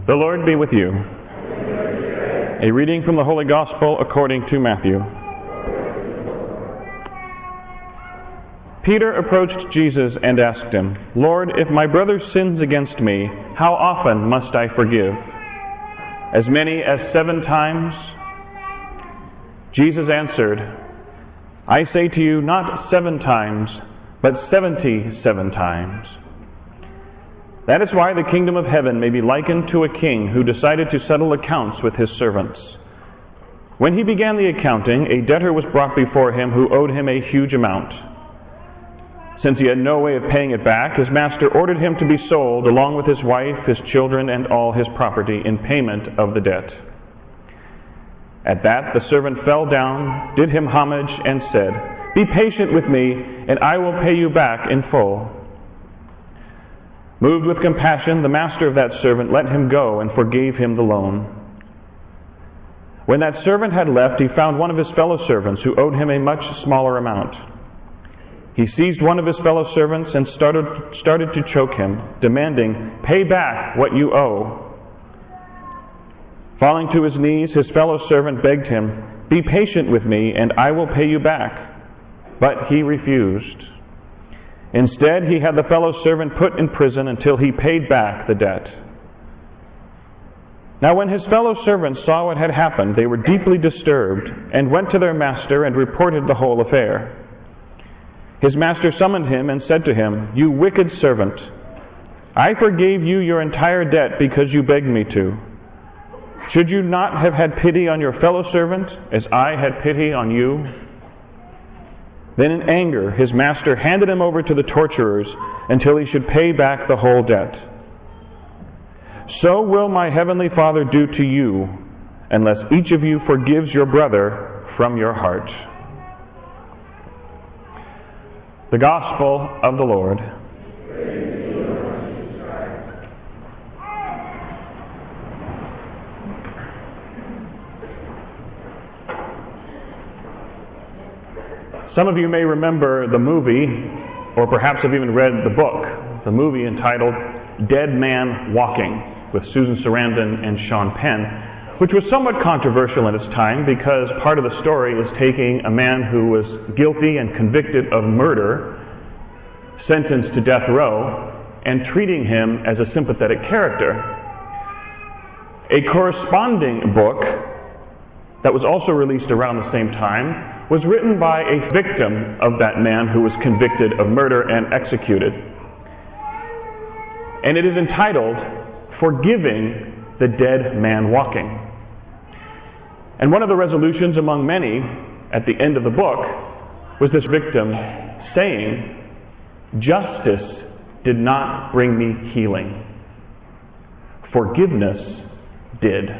The Lord be with you. A reading from the Holy Gospel according to Matthew. Peter approached Jesus and asked him, "Lord, if my brother sins against me, how often must I forgive? As many as 7 times?" Jesus answered, "I say to you, not 7 times, but 77 times. That is why the kingdom of heaven may be likened to a king who decided to settle accounts with his servants. When he began the accounting, a debtor was brought before him who owed him a huge amount. Since he had no way of paying it back, his master ordered him to be sold along with his wife, his children, and all his property in payment of the debt. At that, the servant fell down, did him homage, and said, 'Be patient with me, and I will pay you back in full.' Moved with compassion, the master of that servant let him go and forgave him the loan. When that servant had left, he found one of his fellow servants who owed him a much smaller amount. He seized one of his fellow servants and started to choke him, demanding, 'Pay back what you owe.' Falling to his knees, his fellow servant begged him, 'Be patient with me, and I will pay you back.' But he refused. Instead, he had the fellow servant put in prison until he paid back the debt. Now when his fellow servants saw what had happened, they were deeply disturbed and went to their master and reported the whole affair. His master summoned him and said to him, 'You wicked servant, I forgave you your entire debt because you begged me to. Should you not have had pity on your fellow servant as I had pity on you?' Then in anger, his master handed him over to the torturers until he should pay back the whole debt. So will my heavenly Father do to you, unless each of you forgives your brother from your heart." The Gospel of the Lord. Some of you may remember the movie, or perhaps have even read the book, the movie entitled Dead Man Walking, with Susan Sarandon and Sean Penn, which was somewhat controversial in its time because part of the story is taking a man who was guilty and convicted of murder, sentenced to death row, and treating him as a sympathetic character. A corresponding book that was also released around the same time was written by a victim of that man who was convicted of murder and executed. And it is entitled, "Forgiving the Dead Man Walking." And one of the resolutions among many at the end of the book was this victim saying, "Justice did not bring me healing. Forgiveness did."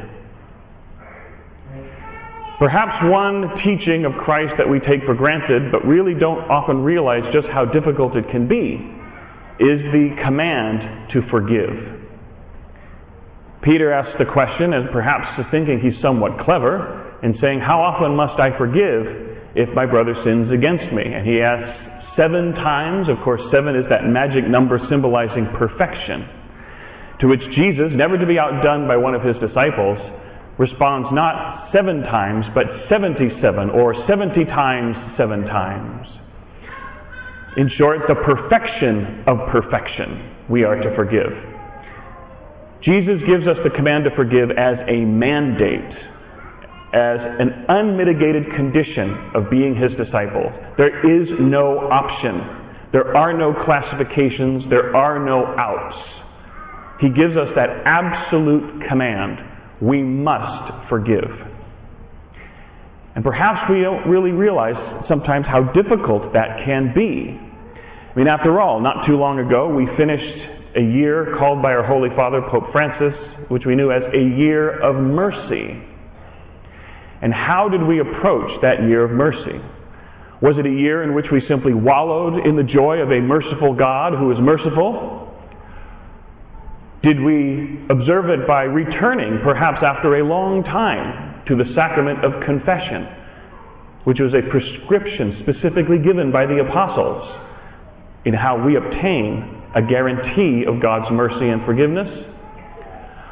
Perhaps one teaching of Christ that we take for granted, but really don't often realize just how difficult it can be, is the command to forgive. Peter asks the question, and perhaps thinking he's somewhat clever, in saying, "How often must I forgive if my brother sins against me?" And he asks 7 times. Of course, 7 is that magic number symbolizing perfection. To which Jesus, never to be outdone by one of his disciples, responds not 7 times, but 77, or 70 times 7 times. In short, the perfection of perfection we are to forgive. Jesus gives us the command to forgive as a mandate, as an unmitigated condition of being his disciples. There is no option. There are no classifications. There are no outs. He gives us that absolute command. We must forgive. And perhaps we don't really realize sometimes how difficult that can be. I mean, after all, not too long ago, we finished a year called by our Holy Father, Pope Francis, which we knew as a year of mercy. And how did we approach that year of mercy? Was it a year in which we simply wallowed in the joy of a merciful God who is merciful? Did we observe it by returning, perhaps after a long time, to the sacrament of confession, which was a prescription specifically given by the apostles in how we obtain a guarantee of God's mercy and forgiveness?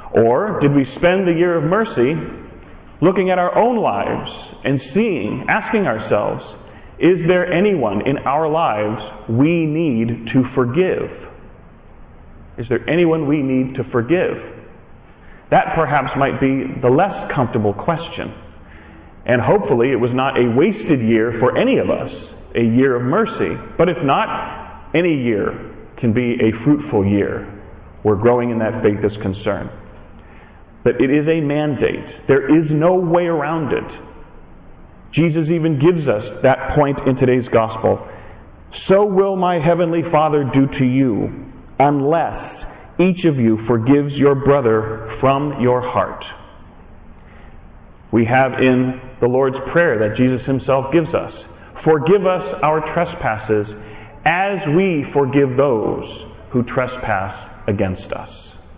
Or did we spend the year of mercy looking at our own lives and asking ourselves, is there anyone in our lives we need to forgive? Is there anyone we need to forgive? That perhaps might be the less comfortable question. And hopefully it was not a wasted year for any of us, a year of mercy. But if not, any year can be a fruitful year where growing in that faith is concerned. But it is a mandate. There is no way around it. Jesus even gives us that point in today's gospel. So will my heavenly Father do to you, unless each of you forgives your brother from your heart. We have in the Lord's Prayer that Jesus himself gives us, forgive us our trespasses as we forgive those who trespass against us.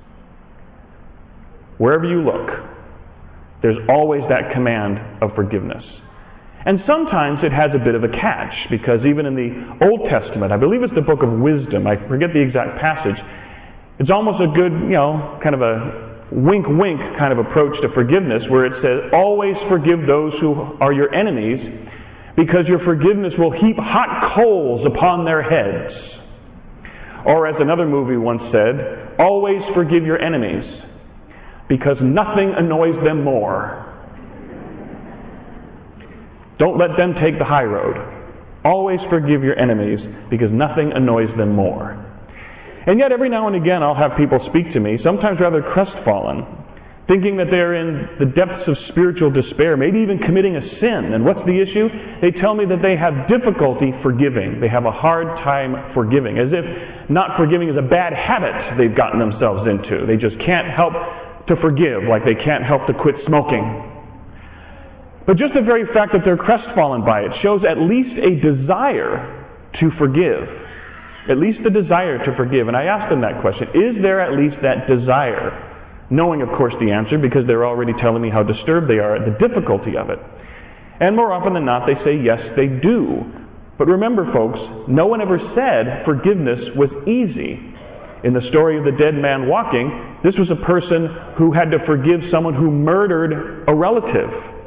Wherever you look, there's always that command of forgiveness. And sometimes it has a bit of a catch, because even in the Old Testament, I believe it's the book of Wisdom, I forget the exact passage, it's almost a good, kind of a wink-wink kind of approach to forgiveness, where it says, always forgive those who are your enemies, because your forgiveness will heap hot coals upon their heads. Or as another movie once said, always forgive your enemies, because nothing annoys them more. Don't let them take the high road. Always forgive your enemies, because nothing annoys them more. And yet every now and again I'll have people speak to me, sometimes rather crestfallen, thinking that they're in the depths of spiritual despair, maybe even committing a sin. And what's the issue? They tell me that they have difficulty forgiving. They have a hard time forgiving, as if not forgiving is a bad habit they've gotten themselves into. They just can't help to forgive, like they can't help to quit smoking. But just the very fact that they're crestfallen by it shows at least a desire to forgive. At least the desire to forgive. And I asked them that question. Is there at least that desire? Knowing, of course, the answer, because they're already telling me how disturbed they are at the difficulty of it. And more often than not, they say, yes, they do. But remember, folks, no one ever said forgiveness was easy. In the story of the dead man walking, this was a person who had to forgive someone who murdered a relative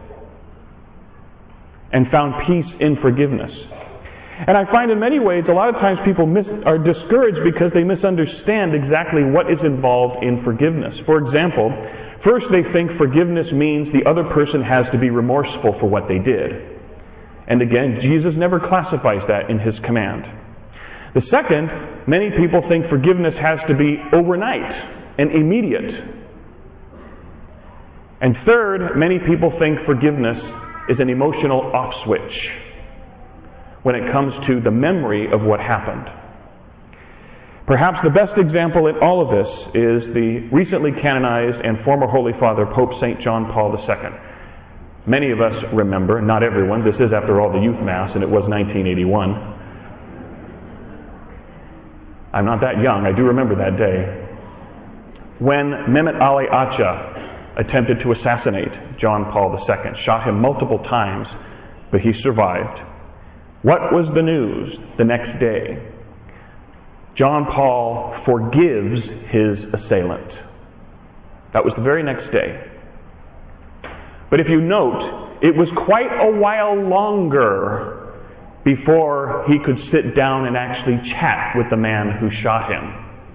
and found peace in forgiveness. And I find in many ways, a lot of times people are discouraged because they misunderstand exactly what is involved in forgiveness. For example, first they think forgiveness means the other person has to be remorseful for what they did. And again, Jesus never classifies that in his command. The second, many people think forgiveness has to be overnight and immediate. And third, many people think forgiveness is an emotional off switch when it comes to the memory of what happened. Perhaps the best example in all of this is the recently canonized and former Holy Father, Pope St. John Paul II. Many of us remember, not everyone, this is after all the youth mass, and it was 1981. I'm not that young, I do remember that day, when Mehmet Ali Acha attempted to assassinate John Paul II, shot him multiple times, but he survived. What was the news the next day? John Paul forgives his assailant. That was the very next day. But if you note, it was quite a while longer before he could sit down and actually chat with the man who shot him.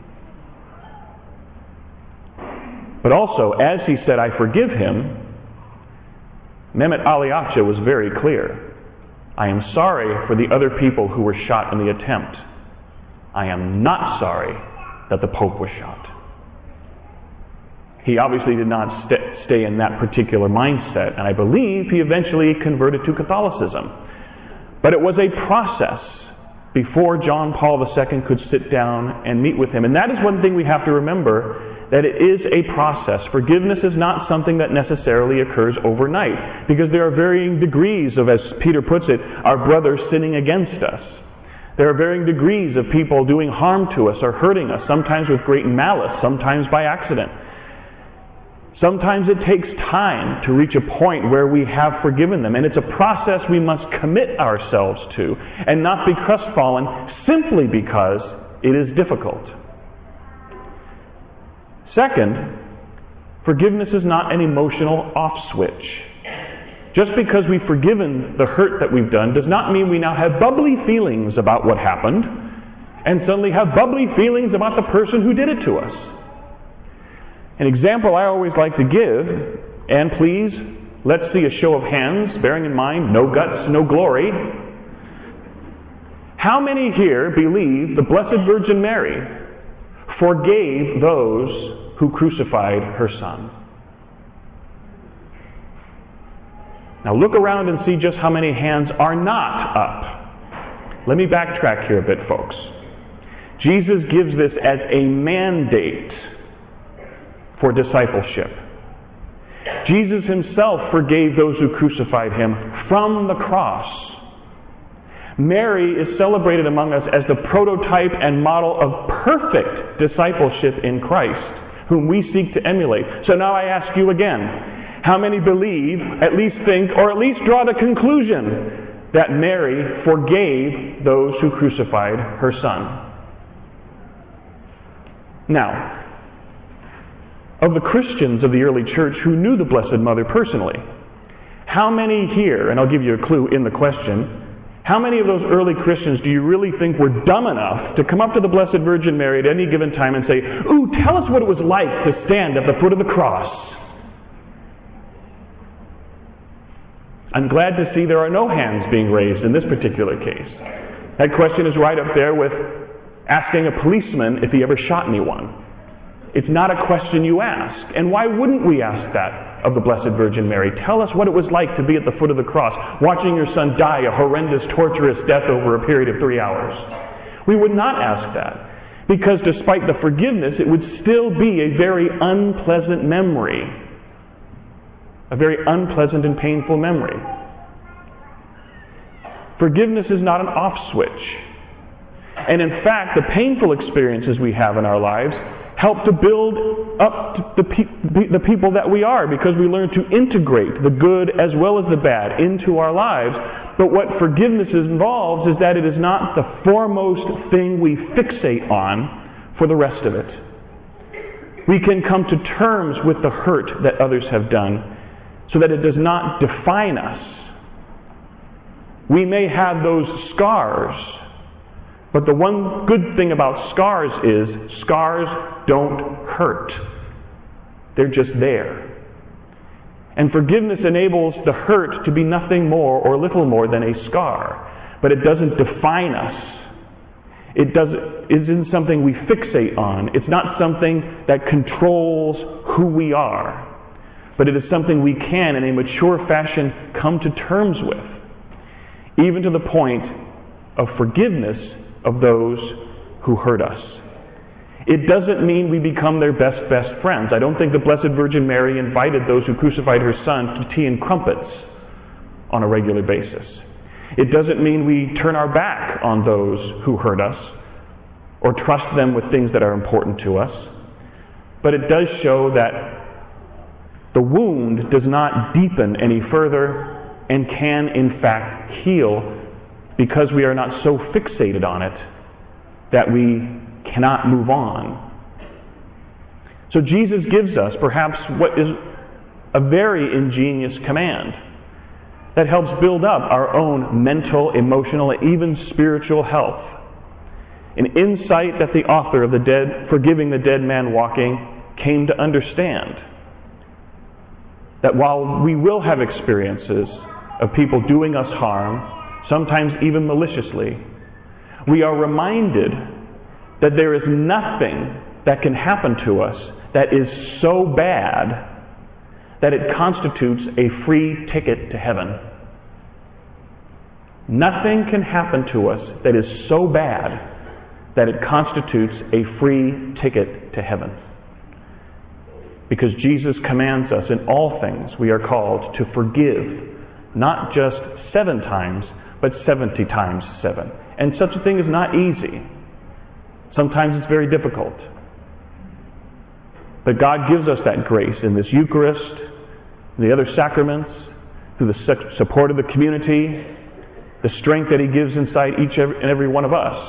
But also, as he said, I forgive him, Mehmet Ali Acha was very clear. I am sorry for the other people who were shot in the attempt. I am not sorry that the Pope was shot. He obviously did not stay in that particular mindset, and I believe he eventually converted to Catholicism. But it was a process before John Paul II could sit down and meet with him. And that is one thing we have to remember, that it is a process. Forgiveness is not something that necessarily occurs overnight, because there are varying degrees of, as Peter puts it, our brothers sinning against us. There are varying degrees of people doing harm to us or hurting us, sometimes with great malice, sometimes by accident. Sometimes it takes time to reach a point where we have forgiven them, and it's a process we must commit ourselves to and not be crestfallen simply because it is difficult. Second, Forgiveness is not an emotional off switch. Just because we've forgiven the hurt that we've done does not mean we now have bubbly feelings about what happened and suddenly have bubbly feelings about the person who did it to us. An example I always like to give, and please, let's see a show of hands, bearing in mind, no guts, no glory. How many here believe the Blessed Virgin Mary forgave those who crucified her Son? Now look around and see just how many hands are not up. Let me backtrack here a bit, folks. Jesus gives this as a mandate for discipleship. Jesus himself forgave those who crucified him from the cross. Mary is celebrated among us as the prototype and model of perfect discipleship in Christ, whom we seek to emulate. So now I ask you again, how many believe, at least think, or at least draw the conclusion that Mary forgave those who crucified her Son? Now, of the Christians of the early church who knew the Blessed Mother personally, how many here, and I'll give you a clue in the question, how many of those early Christians do you really think were dumb enough to come up to the Blessed Virgin Mary at any given time and say, "Ooh, tell us what it was like to stand at the foot of the cross"? I'm glad to see there are no hands being raised in this particular case. That question is right up there with asking a policeman if he ever shot anyone. It's not a question you ask. And why wouldn't we ask that of the Blessed Virgin Mary? Tell us what it was like to be at the foot of the cross, watching your son die a horrendous, torturous death over a period of 3 hours. We would not ask that, because despite the forgiveness, it would still be a very unpleasant memory. A very unpleasant and painful memory. Forgiveness is not an off switch. And in fact, the painful experiences we have in our lives help to build up the people that we are, because we learn to integrate the good as well as the bad into our lives. But what forgiveness involves is that it is not the foremost thing we fixate on for the rest of it. We can come to terms with the hurt that others have done so that it does not define us. We may have those scars, but the one good thing about scars is scars don't hurt. They're just there. And forgiveness enables the hurt to be nothing more or little more than a scar. But it doesn't define us. It isn't something we fixate on. It's not something that controls who we are. But it is something we can, in a mature fashion, come to terms with, even to the point of forgiveness of those who hurt us. It doesn't mean we become their best friends. I don't think the Blessed Virgin Mary invited those who crucified her Son to tea and crumpets on a regular basis. It doesn't mean we turn our back on those who hurt us or trust them with things that are important to us. But it does show that the wound does not deepen any further and can, in fact, heal, because we are not so fixated on it that we cannot move on. So Jesus gives us perhaps what is a very ingenious command that helps build up our own mental, emotional, and even spiritual health. An insight that the author of Forgiving the Dead Man Walking came to understand. That while we will have experiences of people doing us harm, sometimes even maliciously, we are reminded that there is nothing that can happen to us that is so bad that it constitutes a free ticket to heaven. Nothing can happen to us that is so bad that it constitutes a free ticket to heaven. Because Jesus commands us in all things we are called to forgive, not just 7 times, but 70 times 7. And such a thing is not easy. Sometimes it's very difficult. But God gives us that grace in this Eucharist, and the other sacraments, through the support of the community, the strength that He gives inside each and every one of us,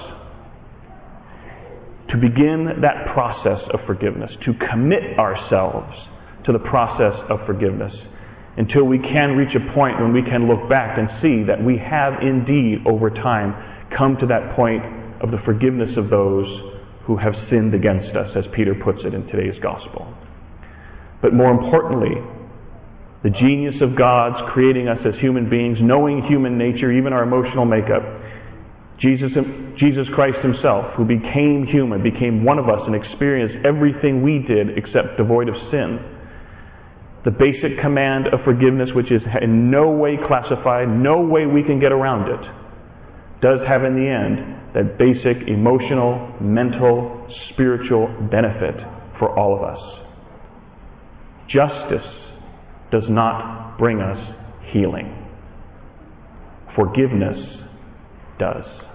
to begin that process of forgiveness, to commit ourselves to the process of forgiveness, until we can reach a point when we can look back and see that we have indeed, over time, come to that point of the forgiveness of those who have sinned against us, as Peter puts it in today's gospel. But more importantly, the genius of God's creating us as human beings, knowing human nature, even our emotional makeup, Jesus Christ himself, who became human, became one of us and experienced everything we did except devoid of sin. The basic command of forgiveness, which is in no way classified, no way we can get around it, does have in the end that basic emotional, mental, spiritual benefit for all of us. Justice does not bring us healing. Forgiveness does.